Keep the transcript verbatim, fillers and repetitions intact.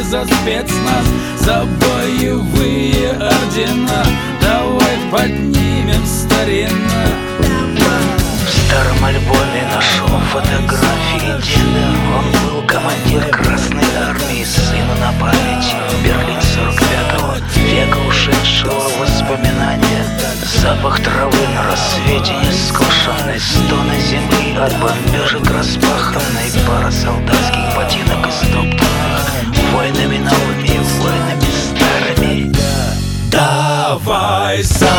за спецназ, за боевые ордена. Давай поднимем старина. В старом альбоме нашел фотографии деда. Он был командир Красной Армии, сыну на память. Берлин сорок пятого века ушедшего воспоминания. Запах травы на рассвете нескошенной, стоны земли от бомбежек распаханной, пара солдатских ботинок истоптанных войнами новыми, войнами старыми. Давай,